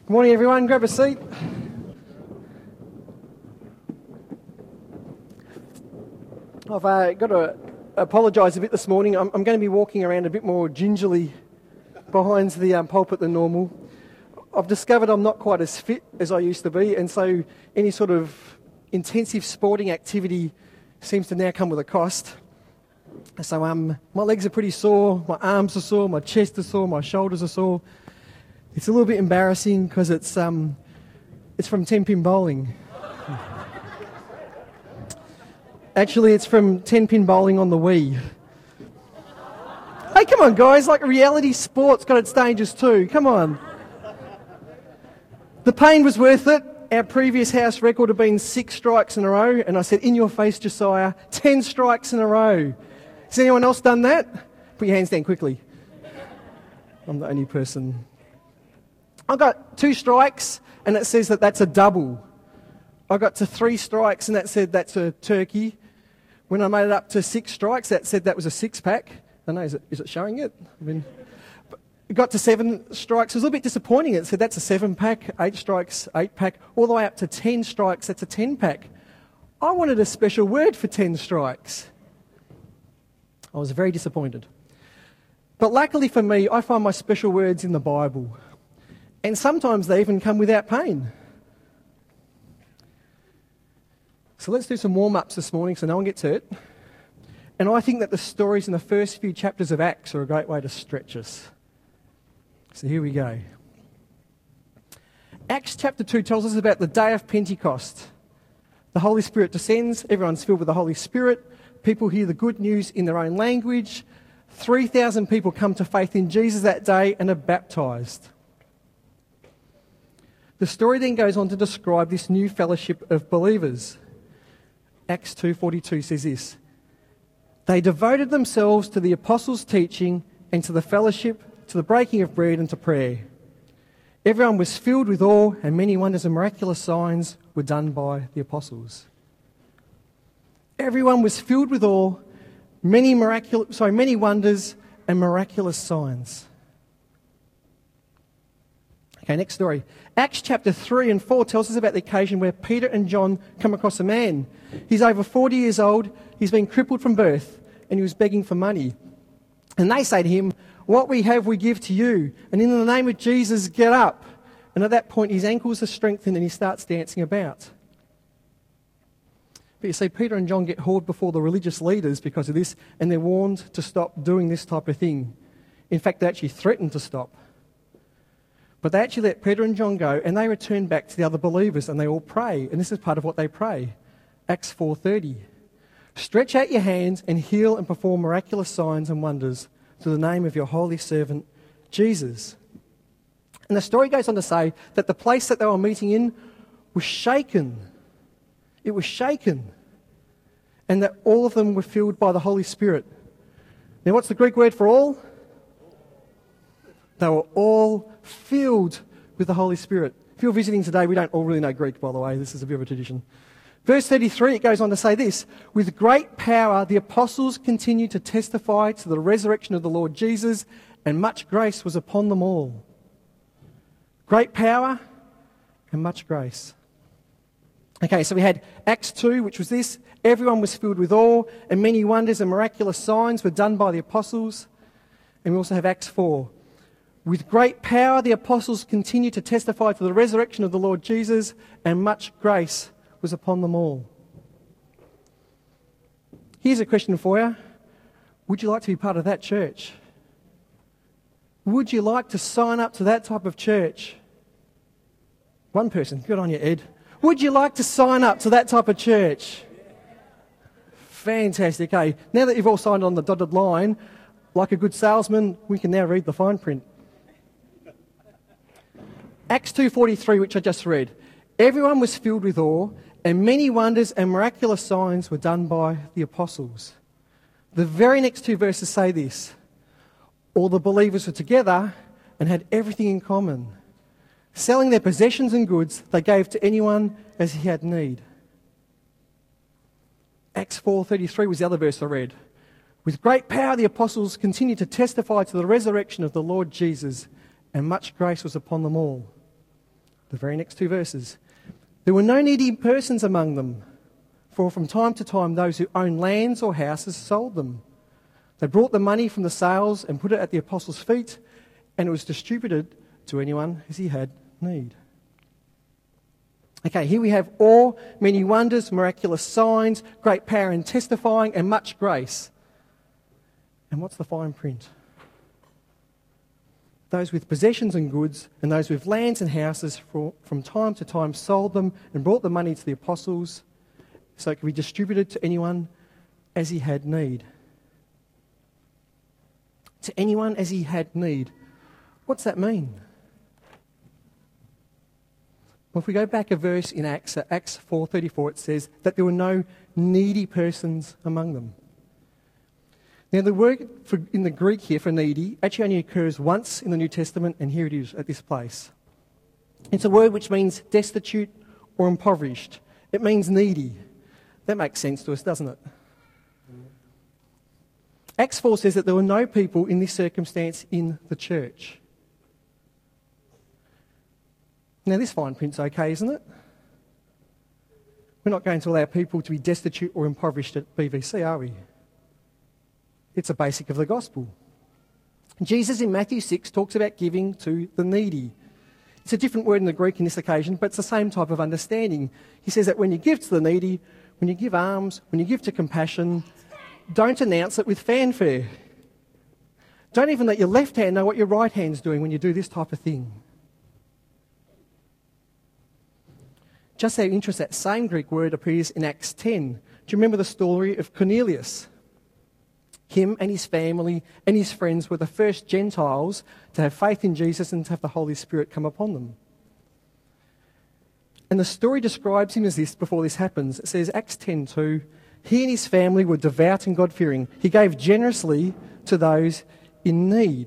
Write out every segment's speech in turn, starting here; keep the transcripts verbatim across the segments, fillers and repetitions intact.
Good morning, everyone. Grab a seat. I've uh, got to apologise a bit this morning. I'm, I'm going to be walking around a bit more gingerly behind the um, pulpit than normal. I've discovered I'm not quite as fit as I used to be, and so any sort of intensive sporting activity seems to now come with a cost. So um, my legs are pretty sore, my arms are sore, my chest is sore, my shoulders are sore. It's a little bit embarrassing because it's um, it's from ten pin bowling. Actually, it's from ten pin bowling on the Wii. Hey, come on, guys! Like reality sport's got its dangers too. Come on. The pain was worth it. Our previous house record had been six strikes in a row, and I said, "In your face, Josiah, ten strikes in a row." Has anyone else done that? Put your hands down quickly. I'm the only person. I got two strikes, and it says that that's a double. I got to three strikes, and that said that's a turkey. When I made it up to six strikes, that said that was a six-pack. I don't know, is it, is it showing it? I mean, it got to seven strikes. It was a little bit disappointing. It said that's a seven-pack, eight strikes, eight-pack, all the way up to ten strikes, that's a ten-pack. I wanted a special word for ten strikes. I was very disappointed. But luckily for me, I find my special words in the Bible. And sometimes they even come without pain. So let's do some warm-ups this morning so no one gets hurt. And I think that the stories in the first few chapters of Acts are a great way to stretch us. So here we go. Acts chapter two tells us about the day of Pentecost. The Holy Spirit descends, everyone's filled with the Holy Spirit, people hear the good news in their own language, three thousand people come to faith in Jesus that day and are baptised. The story then goes on to describe this new fellowship of believers. Acts two forty-two says this: "They devoted themselves to the apostles' teaching and to the fellowship, to the breaking of bread and to prayer. Everyone was filled with awe, and many wonders and miraculous signs were done by the apostles." Everyone was filled with awe, many miraculous, sorry, many wonders and miraculous signs. Okay, next story. Acts chapter three and four tells us about the occasion where Peter and John come across a man. He's over forty years old, he's been crippled from birth, and he was begging for money. And they say to him, "What we have we give to you, and in the name of Jesus, get up." And at that point his ankles are strengthened and he starts dancing about. But you see, Peter and John get hauled before the religious leaders because of this, and they're warned to stop doing this type of thing. In fact, they actually threaten to stop. But they actually let Peter and John go, and they return back to the other believers, and they all pray. And this is part of what they pray. Acts four thirty. "Stretch out your hands and heal and perform miraculous signs and wonders through the name of your holy servant, Jesus." And the story goes on to say that the place that they were meeting in was shaken. It was shaken. And that all of them were filled by the Holy Spirit. Now, what's the Greek word for all? They were all filled with the Holy Spirit. If you're visiting today, we don't all really know Greek, by the way. This is a bit of a tradition. Verse thirty-three, it goes on to say this: "With great power the apostles continued to testify to the resurrection of the Lord Jesus, and much grace was upon them all." Great power and much grace. Okay, so we had Acts two, which was this: everyone was filled with awe, and many wonders and miraculous signs were done by the apostles. And we also have Acts four. "With great power the apostles continued to testify to the resurrection of the Lord Jesus, and much grace was upon them all." Here's a question for you. Would you like to be part of that church? Would you like to sign up to that type of church? One person, good on you, Ed. Would you like to sign up to that type of church? Fantastic. Okay, now that you've all signed on the dotted line, like a good salesman, we can now read the fine print. Acts two forty-three, which I just read. "Everyone was filled with awe, and many wonders and miraculous signs were done by the apostles." The very next two verses say this: "All the believers were together and had everything in common. Selling their possessions and goods, they gave to anyone as he had need." Acts four thirty-three was the other verse I read. "With great power the apostles continued to testify to the resurrection of the Lord Jesus, and much grace was upon them all." the very next two verses. There were no needy persons among them, for from time to time those who owned lands or houses sold them. They brought the money from the sales and put it at the apostles' feet, and it was distributed to anyone as he had need. Okay, here we have awe, many wonders, miraculous signs, great power in testifying, and much grace. And what's the fine print? Those with possessions and goods, and those with lands and houses for, from time to time sold them and brought the money to the apostles, so it could be distributed to anyone as he had need. To anyone as he had need. What's that mean? Well, if we go back a verse in Acts, uh, Acts four thirty-four, it says that there were no needy persons among them. Now, the word for, in the Greek here for needy actually only occurs once in the New Testament, and here it is at this place. It's a word which means destitute or impoverished. It means needy. That makes sense to us, doesn't it? Acts four says that there were no people in this circumstance in the church. Now, this fine print's okay, isn't it? We're not going to allow people to be destitute or impoverished at B V C, are we? It's a basic of the gospel. Jesus in Matthew six talks about giving to the needy. It's a different word in the Greek in this occasion, but it's the same type of understanding. He says that when you give to the needy, when you give alms, when you give to compassion, don't announce it with fanfare. Don't even let your left hand know what your right hand's doing when you do this type of thing. Just out of interest, that same Greek word appears in Acts ten. Do you remember the story of Cornelius? Him and his family and his friends were the first Gentiles to have faith in Jesus and to have the Holy Spirit come upon them. And the story describes him as this before this happens. It says, Acts ten two, he and his family were devout and God-fearing. He gave generously to those in need.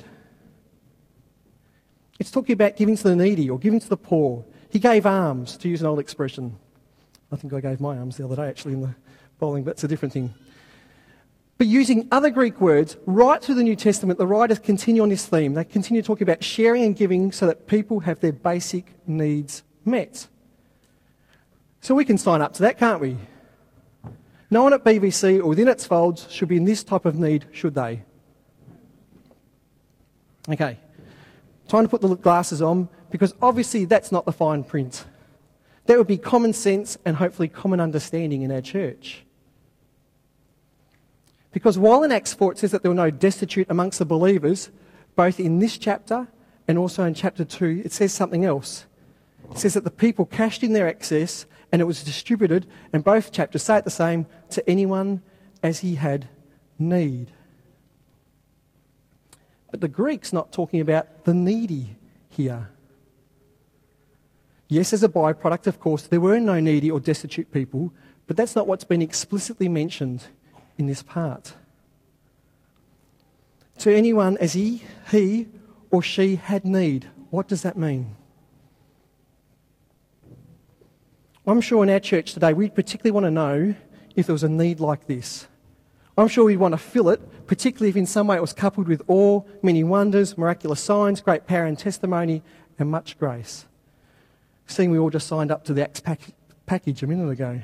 It's talking about giving to the needy or giving to the poor. He gave alms, to use an old expression. I think I gave my alms the other day, actually, in the bowling, but it's a different thing. But using other Greek words, right through the New Testament, the writers continue on this theme. They continue talking about sharing and giving so that people have their basic needs met. So we can sign up to that, can't we? No one at B V C or within its folds should be in this type of need, should they? Okay, time to put the glasses on, because obviously that's not the fine print. That would be common sense and hopefully common understanding in our church. Because while in Acts four it says that there were no destitute amongst the believers, both in this chapter and also in chapter two, it says something else. It says that the people cashed in their excess and it was distributed, and both chapters say it the same, to anyone as he had need. But the Greek's not talking about the needy here. Yes, as a byproduct, of course, there were no needy or destitute people, but that's not what's been explicitly mentioned in this part. To anyone as he, he or she had need. What does that mean? I'm sure in our church today we'd particularly want to know if there was a need like this. I'm sure we'd want to fill it, particularly if in some way it was coupled with awe, many wonders, miraculous signs, great power and testimony, and much grace. Seeing we all just signed up to the Acts pack- package a minute ago.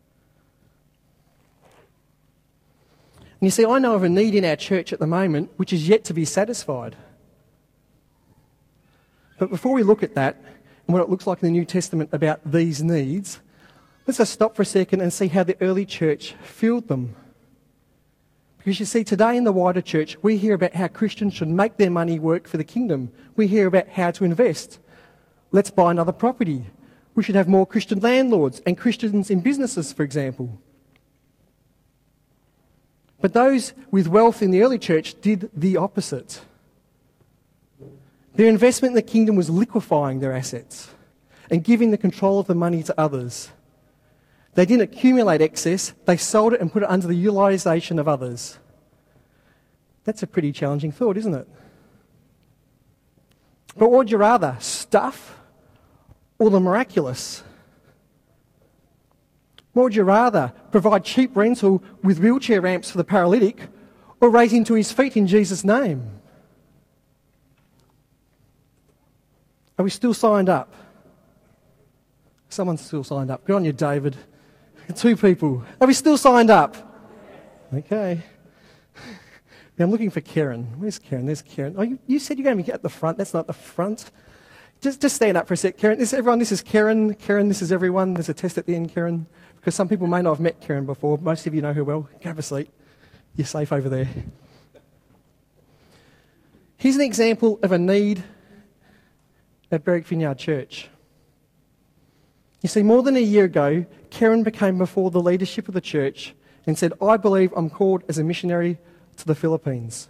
And you see, I know of a need in our church at the moment which is yet to be satisfied. But before we look at that, and what it looks like in the New Testament about these needs, let's just stop for a second and see how the early church filled them. Because you see, today in the wider church, we hear about how Christians should make their money work for the kingdom. We hear about how to invest. Let's buy another property. We should have more Christian landlords and Christians in businesses, for example. But those with wealth in the early church did the opposite. Their investment in the kingdom was liquefying their assets and giving the control of the money to others. They didn't accumulate excess, they sold it and put it under the utilisation of others. That's a pretty challenging thought, isn't it? But what would you rather, stuff or the miraculous? What would you rather, provide cheap rental with wheelchair ramps for the paralytic, or raise him to his feet in Jesus' name? Are we still signed up? Someone's still signed up. Good on you, David. Two people. Are we still signed up? Okay. Now I'm looking for Karen. Where's Karen? There's Karen. Oh, you, you said you're going to be at the front. That's not the front. Just, just stand up for a sec, Karen. This is everyone. This is Karen. Karen, this is everyone. There's a test at the end, Karen. Because some people may not have met Karen before. Most of you know her well. Have a seat. You're safe over there. Here's an example of a need at Berwick Vineyard Church. You see, more than a year ago, Karen became before the leadership of the church and said, I believe I'm called as a missionary to the Philippines.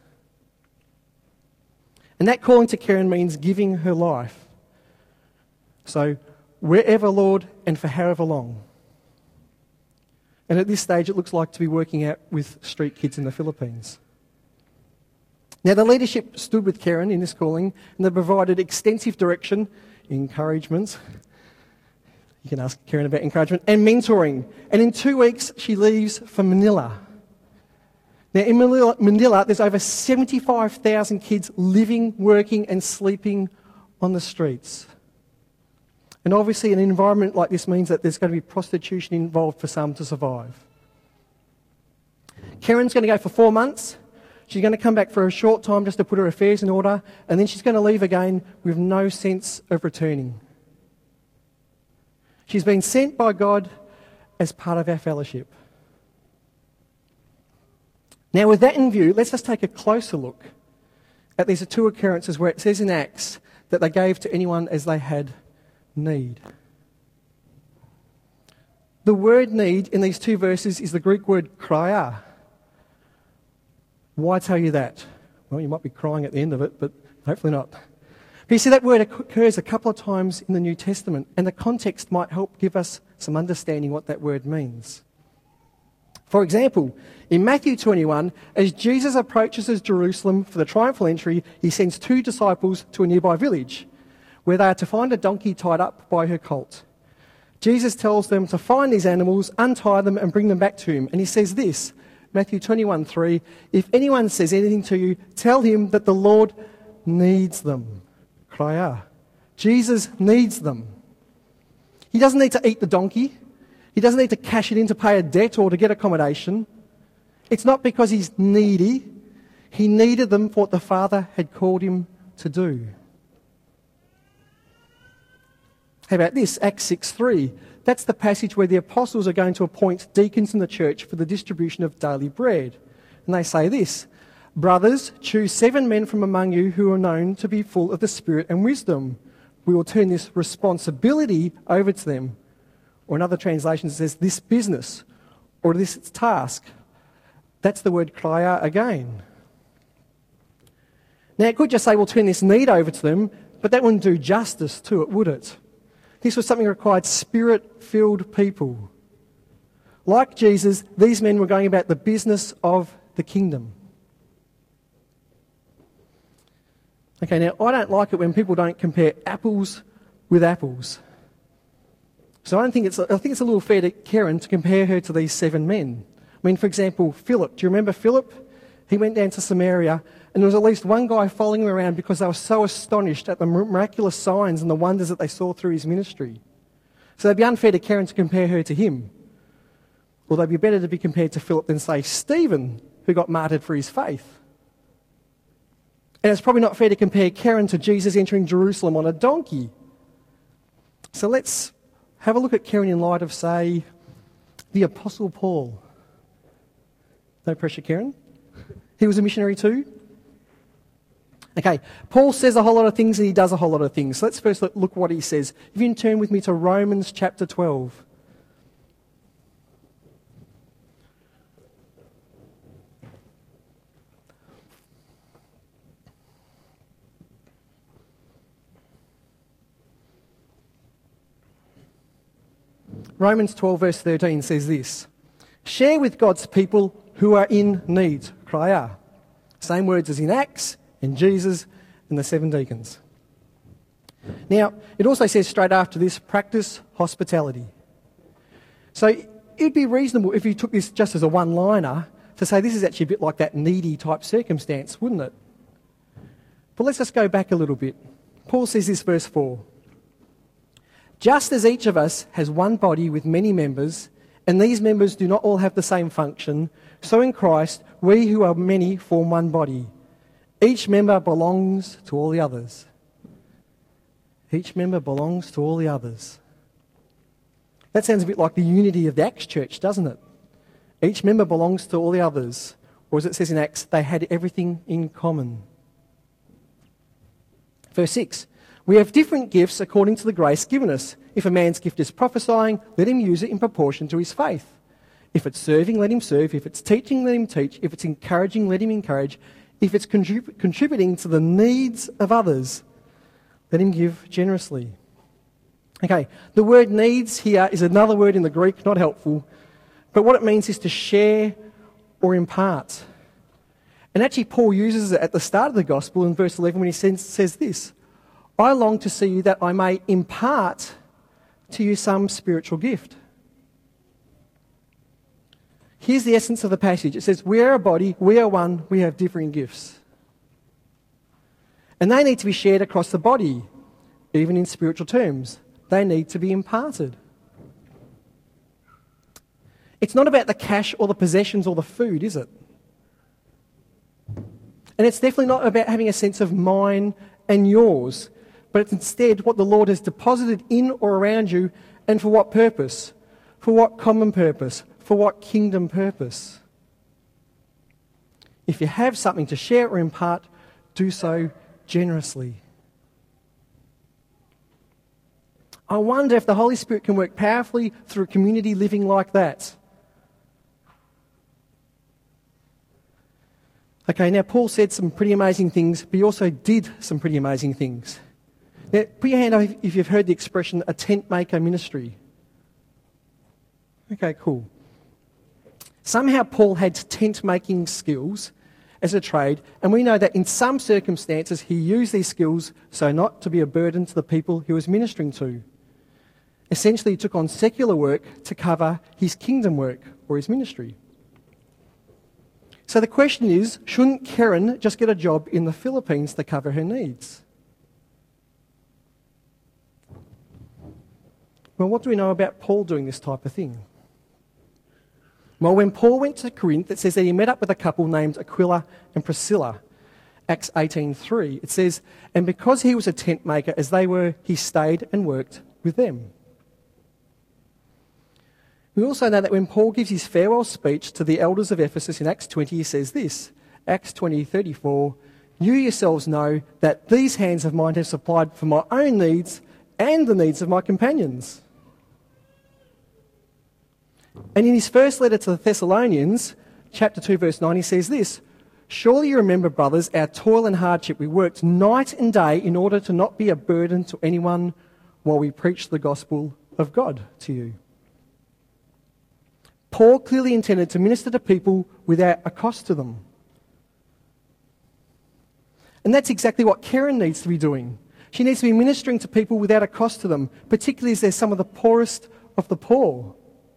And that calling to Karen means giving her life. So, wherever, Lord, and for however long. And at this stage, it looks like to be working out with street kids in the Philippines. Now, the leadership stood with Karen in this calling, and they provided extensive direction, encouragement. You can ask Karen about encouragement, and mentoring. And in two weeks, she leaves for Manila. Now, in Manila, Manila there's over seventy-five thousand kids living, working, and sleeping on the streets. And obviously, an environment like this means that there's going to be prostitution involved for some to survive. Karen's going to go for four months. She's going to come back for a short time just to put her affairs in order, and then she's going to leave again with no sense of returning. She's been sent by God as part of our fellowship. Now, with that in view, let's just take a closer look at these two occurrences where it says in Acts that they gave to anyone as they had need. The word need in these two verses is the Greek word krya. Why tell you that? Well, you might be crying at the end of it, but hopefully not. But you see, that word occurs a couple of times in the New Testament, and the context might help give us some understanding what that word means. For example, in Matthew twenty-one, as Jesus approaches Jerusalem for the triumphal entry, he sends two disciples to a nearby village, where they are to find a donkey tied up by her colt. Jesus tells them to find these animals, untie them, and bring them back to him. And he says this, Matthew twenty-one three, if anyone says anything to you, tell him that the Lord needs them. Krya. Jesus needs them. He doesn't need to eat the donkey. He doesn't need to cash it in to pay a debt or to get accommodation. It's not because he's needy. He needed them for what the Father had called him to do. How about this? Acts six three. That's the passage where the apostles are going to appoint deacons in the church for the distribution of daily bread. And they say this, brothers, choose seven men from among you who are known to be full of the Spirit and wisdom. We will turn this responsibility over to them. Or in other translations it says this business or this task. That's the word krya again. Now it could just say we'll turn this need over to them, but that wouldn't do justice to it, would it? This was something that required Spirit-filled people. Like Jesus, these men were going about the business of the kingdom. Okay, now I don't like it when people don't compare apples with apples. So I don't think it's, I think it's a little fair to Karen to compare her to these seven men. I mean, for example, Philip. Do you remember Philip? He went down to Samaria, and there was at least one guy following him around because they were so astonished at the miraculous signs and the wonders that they saw through his ministry. So it'd be unfair to Karen to compare her to him. Although it'd be better to be compared to Philip than, say, Stephen, who got martyred for his faith. And it's probably not fair to compare Karen to Jesus entering Jerusalem on a donkey. So let's have a look at Karen in light of, say, the Apostle Paul. No pressure, Karen. He was a missionary too. Okay, Paul says a whole lot of things and he does a whole lot of things. So let's first look what he says. If you can turn with me to Romans chapter twelve. Romans twelve verse thirteen says this, share with God's people who are in need. Krya. Same words as in Acts, and Jesus, and the seven deacons. Now, it also says straight after this, practice hospitality. So it'd be reasonable if you took this just as a one-liner to say this is actually a bit like that needy type circumstance, wouldn't it? But let's just go back a little bit. Paul says this, verse four. Just as each of us has one body with many members, and these members do not all have the same function, so in Christ, we who are many form one body. Each member belongs to all the others. Each member belongs to all the others. That sounds a bit like the unity of the Acts church, doesn't it? Each member belongs to all the others. Or as it says in Acts, they had everything in common. Verse six, we have different gifts according to the grace given us. If a man's gift is prophesying, let him use it in proportion to his faith. If it's serving, let him serve. If it's teaching, let him teach. If it's encouraging, let him encourage. If it's contrib- contributing to the needs of others, let him give generously. Okay, the word needs here is another word in the Greek, not helpful, but what it means is to share or impart. And actually Paul uses it at the start of the gospel in verse eleven when he says, says this, I long to see you that I may impart to you some spiritual gift. Here's the essence of the passage. It says, we are a body, we are one, we have differing gifts. And they need to be shared across the body, even in spiritual terms. They need to be imparted. It's not about the cash or the possessions or the food, is it? And it's definitely not about having a sense of mine and yours, but it's instead what the Lord has deposited in or around you, and for what purpose? For what common purpose? For what kingdom purpose? If you have something to share or impart, do so generously. I wonder if the Holy Spirit can work powerfully through community living like that. Okay, now Paul said some pretty amazing things, but he also did some pretty amazing things. Now, put your hand up if you've heard the expression, a tent maker ministry. Okay, cool. Somehow Paul had tent making skills as a trade, and we know that in some circumstances he used these skills so not to be a burden to the people he was ministering to. Essentially, he took on secular work to cover his kingdom work or his ministry. So the question is, shouldn't Karen just get a job in the Philippines to cover her needs? Well, what do we know about Paul doing this type of thing? Well, when Paul went to Corinth, it says that he met up with a couple named Aquila and Priscilla. Acts eighteen three. It says, and because he was a tent maker as they were, he stayed and worked with them. We also know that when Paul gives his farewell speech to the elders of Ephesus in Acts twenty, he says this, Acts twenty thirty-four, you yourselves know that these hands of mine have supplied for my own needs and the needs of my companions. And in his first letter to the Thessalonians, chapter two, verse nine, he says this, surely you remember, brothers, our toil and hardship. We worked night and day in order to not be a burden to anyone while we preached the gospel of God to you. Paul clearly intended to minister to people without a cost to them. And that's exactly what Karen needs to be doing. She needs to be ministering to people without a cost to them, particularly as they're some of the poorest of the poor.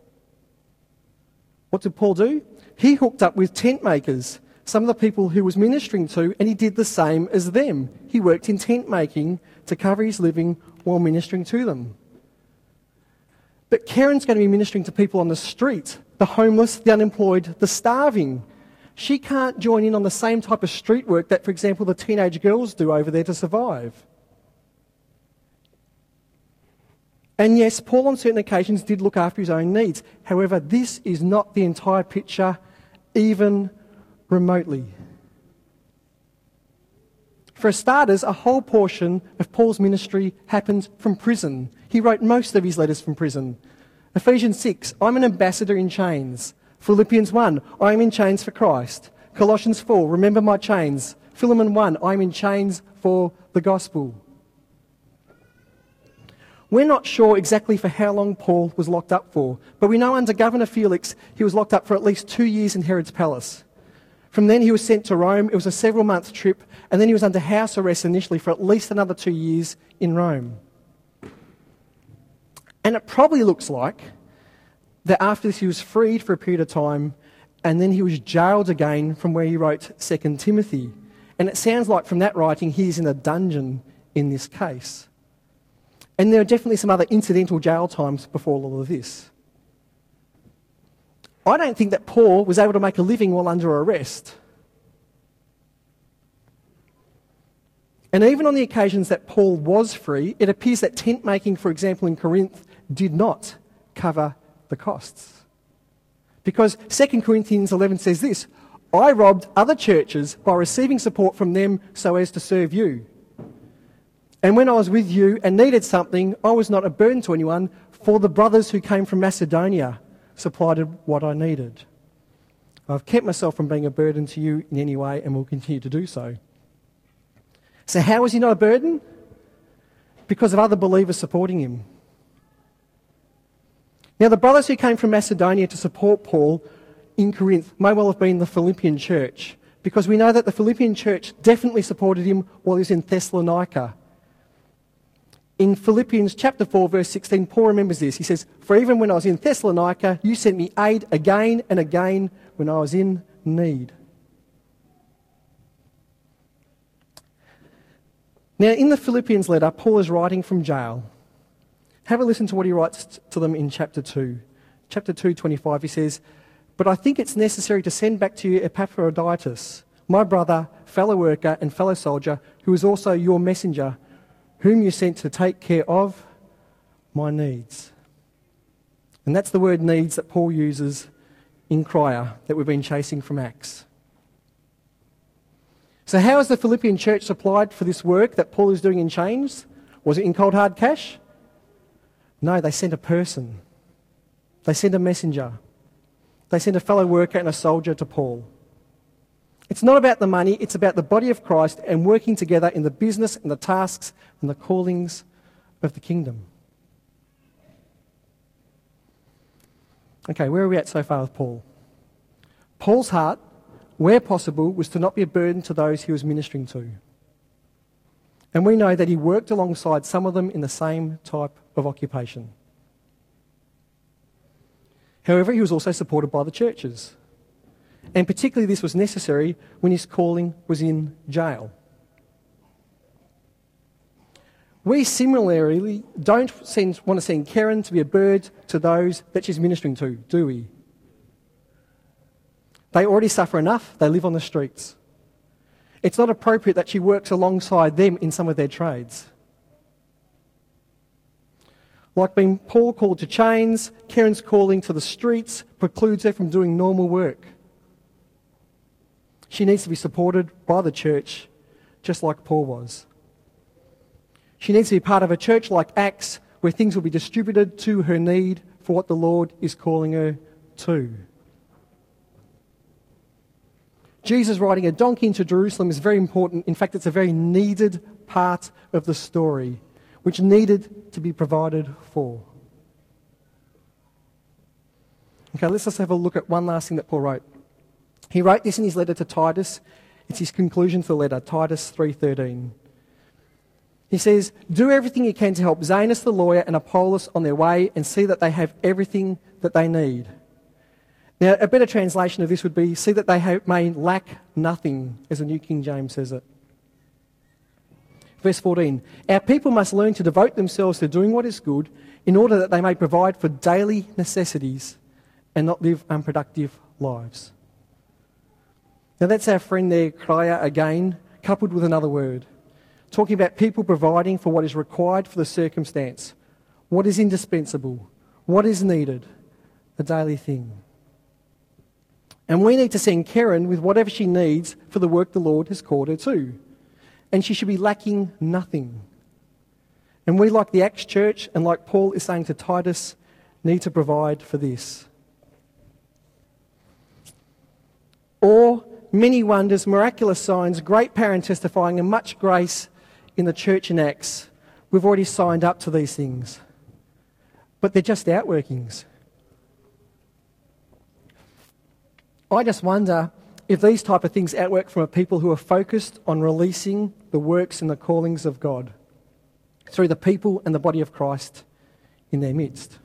What did Paul do? He hooked up with tent makers, some of the people who was ministering to, and he did the same as them. He worked in tent making to cover his living while ministering to them. But Karen's going to be ministering to people on the street, the homeless, the unemployed, the starving. She can't join in on the same type of street work that, for example, the teenage girls do over there to survive. And yes, Paul on certain occasions did look after his own needs. However, this is not the entire picture, even remotely. For starters, a whole portion of Paul's ministry happened from prison. He wrote most of his letters from prison. Ephesians six, I'm an ambassador in chains. Philippians one, I am in chains for Christ. Colossians four, remember my chains. Philemon one, I am in chains for the gospel. We're not sure exactly for how long Paul was locked up for, but we know under Governor Felix he was locked up for at least two years in Herod's palace. From then he was sent to Rome. It was a several-month trip, and then he was under house arrest initially for at least another two years in Rome. And it probably looks like that after this he was freed for a period of time, and then he was jailed again from where he wrote Second Timothy. And it sounds like from that writing he's in a dungeon in this case. And there are definitely some other incidental jail times before all of this. I don't think that Paul was able to make a living while under arrest. And even on the occasions that Paul was free, it appears that tent making, for example, in Corinth, did not cover the costs. Because Second Corinthians eleven says this, I robbed other churches by receiving support from them so as to serve you. And when I was with you and needed something, I was not a burden to anyone, for the brothers who came from Macedonia supplied what I needed. I've kept myself from being a burden to you in any way and will continue to do so. So how was he not a burden? Because of other believers supporting him. Now, the brothers who came from Macedonia to support Paul in Corinth may well have been the Philippian church, because we know that the Philippian church definitely supported him while he was in Thessalonica. In Philippians chapter four, verse sixteen, Paul remembers this. He says, for even when I was in Thessalonica, you sent me aid again and again when I was in need. Now, in the Philippians letter, Paul is writing from jail. Have a listen to what he writes to them in chapter two. Chapter two, twenty-five, he says, but I think it's necessary to send back to you Epaphroditus, my brother, fellow worker and fellow soldier, who is also your messenger, whom you sent to take care of my needs. And that's the word needs that Paul uses in Crier that we've been chasing from Acts. So how is the Philippian church supplied for this work that Paul is doing in chains? Was it in cold hard cash? No, they sent a person. They sent a messenger. They sent a fellow worker and a soldier to Paul. It's not about the money, it's about the body of Christ and working together in the business and the tasks and the callings of the kingdom. Okay, where are we at so far with Paul? Paul's heart, where possible, was to not be a burden to those he was ministering to. And we know that he worked alongside some of them in the same type of occupation. However, he was also supported by the churches. And particularly this was necessary when his calling was in jail. We similarly don't send, want to send Karen to be a bird to those that she's ministering to, do we? They already suffer enough, they live on the streets. It's not appropriate that she works alongside them in some of their trades. Like being Paul called to chains, Karen's calling to the streets precludes her from doing normal work. She needs to be supported by the church, just like Paul was. She needs to be part of a church like Acts, where things will be distributed to her need for what the Lord is calling her to. Jesus riding a donkey into Jerusalem is very important. In fact, it's a very needed part of the story, which needed to be provided for. Okay, let's just have a look at one last thing that Paul wrote. He wrote this in his letter to Titus. It's his conclusion to the letter, Titus three thirteen. He says, do everything you can to help Zenas the lawyer and Apollos on their way and see that they have everything that they need. Now, a better translation of this would be, see that they have, may lack nothing, as the New King James says it. Verse fourteen, our people must learn to devote themselves to doing what is good in order that they may provide for daily necessities and not live unproductive lives. Now that's our friend there, Crier, again, coupled with another word, talking about people providing for what is required for the circumstance, what is indispensable, what is needed, a daily thing. And we need to send Karen with whatever she needs for the work the Lord has called her to. And she should be lacking nothing. And we, like the Acts church, and like Paul is saying to Titus, need to provide for this. Or many wonders, miraculous signs, great power and testifying, and much grace in the church in Acts. We've already signed up to these things. But they're just outworkings. I just wonder if these type of things outwork from a people who are focused on releasing the works and the callings of God through the people and the body of Christ in their midst.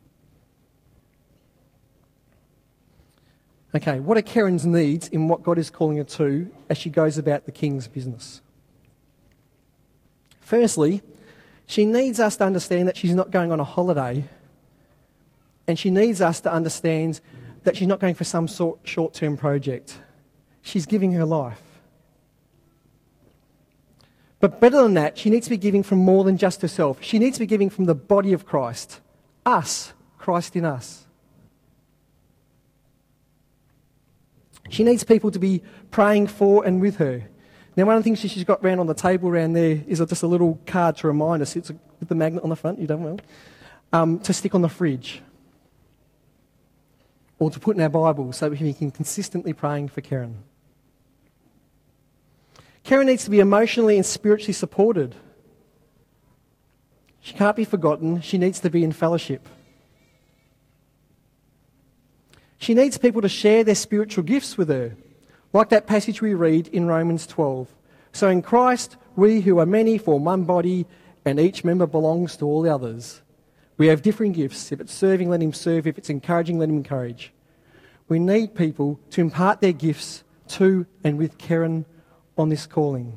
Okay, what are Karen's needs in what God is calling her to as she goes about the king's business? Firstly, She needs us to understand that she's not going on a holiday, and she needs us to understand that she's not going for some sort short-term project. She's giving her life. But better than that, she needs to be giving from more than just herself. She needs to be giving from the body of Christ. Us, Christ in us. She needs people to be praying for and with her. Now, one of the things she's got round on the table around there is just a little card to remind us. It's with the magnet on the front, you don't well, um, to stick on the fridge. Or to put in our Bible so we can consistently praying for Karen. Karen needs to be emotionally and spiritually supported. She can't be forgotten. She needs to be in fellowship. She needs people to share their spiritual gifts with her, like that passage we read in Romans twelve. So in Christ, we who are many form one body, and each member belongs to all the others. We have different gifts. If it's serving, let him serve. If it's encouraging, let him encourage. We need people to impart their gifts to and with Karen on this calling.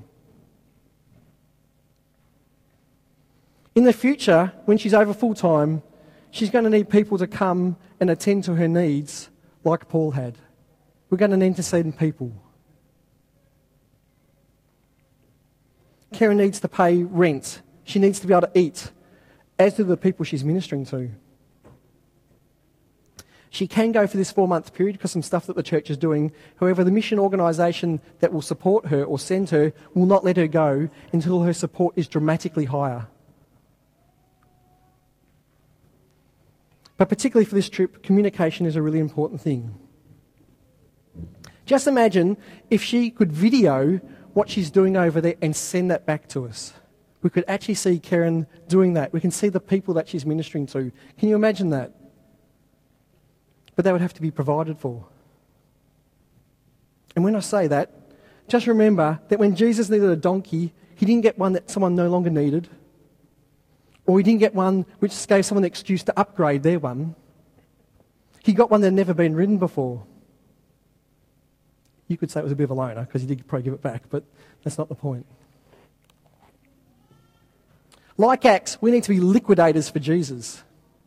In the future, when she's over full time, she's going to need people to come and attend to her needs like Paul had. We're going to need to send people. Karen needs to pay rent. She needs to be able to eat, as do the people she's ministering to. She can go for this four-month period because of some stuff that the church is doing. However, the mission organisation that will support her or send her will not let her go until her support is dramatically higher. But particularly for this trip, communication is a really important thing. Just imagine if she could video what she's doing over there and send that back to us. We could actually see Karen doing that. We can see the people that she's ministering to. Can you imagine that? But that would have to be provided for. And when I say that, just remember that when Jesus needed a donkey, he didn't get one that someone no longer needed. Or he didn't get one which gave someone an excuse to upgrade their one. He got one that had never been ridden before. You could say it was a bit of a loaner because he did probably give it back, but that's not the point. Like Acts, we need to be liquidators for Jesus.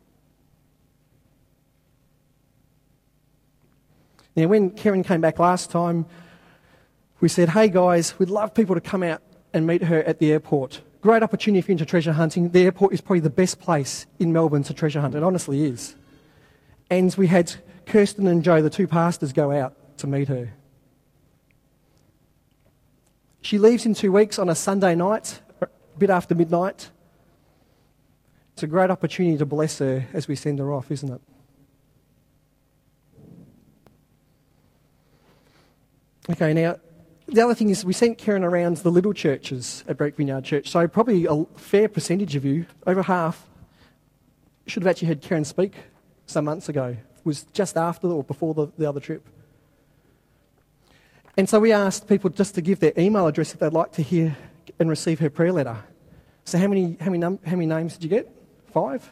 Now, when Karen came back last time, we said, hey guys, we'd love people to come out and meet her at the airport. Great opportunity if you're into treasure hunting. The airport is probably the best place in Melbourne to treasure hunt. It honestly is. And we had Kirsten and Joe, the two pastors, go out to meet her. She leaves in two weeks on a Sunday night, a bit after midnight. It's a great opportunity to bless her as we send her off, isn't it? Okay, now, the other thing is we sent Karen around the little churches at Break Vineyard Church. So probably a fair percentage of you, over half, should have actually heard Karen speak some months ago. It was just after or before the, the other trip. And so we asked people just to give their email address if they'd like to hear and receive her prayer letter. So how many, how many, num- how many names did you get? Five?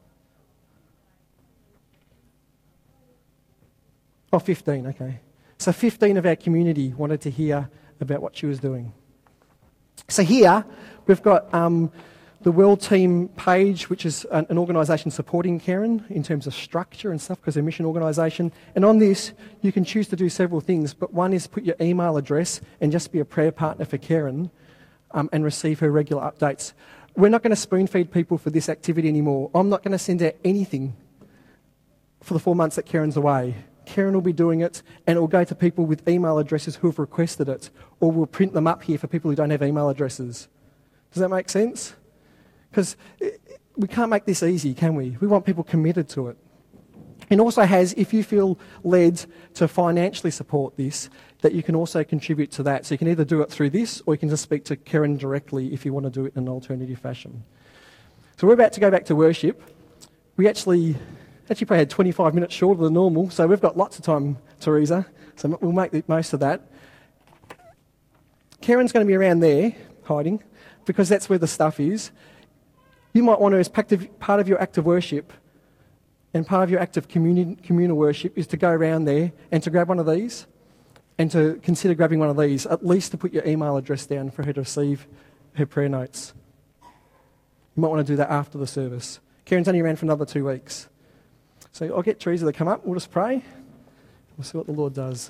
Oh, fifteen, okay. So fifteen of our community wanted to hear about what she was doing. So here we've got um, the World Team page, which is an, an organisation supporting Karen in terms of structure and stuff because they're a mission organisation. And on this, you can choose to do several things, but one is put your email address and just be a prayer partner for Karen um, and receive her regular updates. We're not going to spoon feed people for this activity anymore. I'm not going to send out anything for the four months that Karen's away. Karen will be doing it, and it will go to people with email addresses who have requested it, or we'll print them up here for people who don't have email addresses. Does that make sense? Because we can't make this easy, can we? We want people committed to it. It also has, if you feel led to financially support this, that you can also contribute to that. So you can either do it through this, or you can just speak to Karen directly if you want to do it in an alternative fashion. So we're about to go back to worship. We actually... Actually, probably had twenty-five minutes shorter than normal, so we've got lots of time, Teresa, so we'll make the most of that. Karen's going to be around there, hiding, because that's where the stuff is. You might want to, as part of your act of worship, and part of your act of communi- communal worship, is to go around there and to grab one of these, and to consider grabbing one of these, at least to put your email address down for her to receive her prayer notes. You might want to do that after the service. Karen's only around for another two weeks. So I'll get Teresa to come up. We'll just pray. We'll see what the Lord does.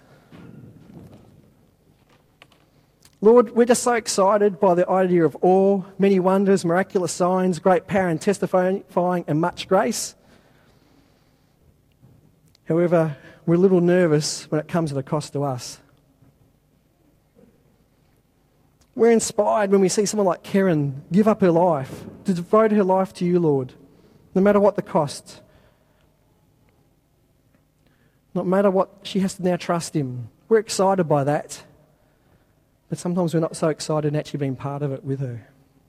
Lord, we're just so excited by the idea of awe, many wonders, miraculous signs, great power and testifying, and much grace. However, we're a little nervous when it comes at a cost to us. We're inspired when we see someone like Karen give up her life, to devote her life to you, Lord, no matter what the cost. No matter what, she has to now trust him. We're excited by that. But sometimes we're not so excited in actually being part of it with her.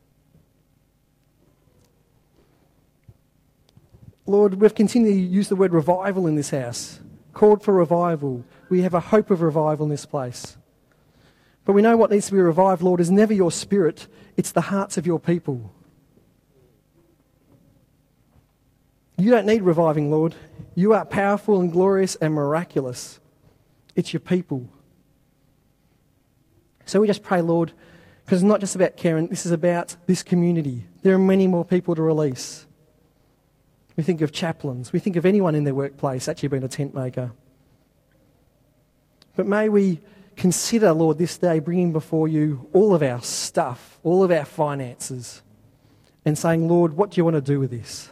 Lord, we've continued to use the word revival in this house. Called for revival. We have a hope of revival in this place. But we know what needs to be revived, Lord, is never your spirit. It's the hearts of your people. You don't need reviving, Lord. You are powerful and glorious and miraculous. It's your people. So we just pray, Lord, because it's not just about Karen, this is about this community. There are many more people to release. We think of chaplains. We think of anyone in their workplace actually being a tent maker. But may we consider, Lord, this day bringing before you all of our stuff, all of our finances, and saying, Lord, what do you want to do with this?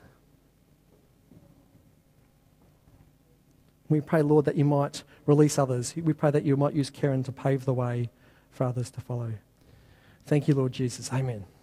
We pray, Lord, that you might release others. We pray that you might use Karen to pave the way for others to follow. Thank you, Lord Jesus. Amen.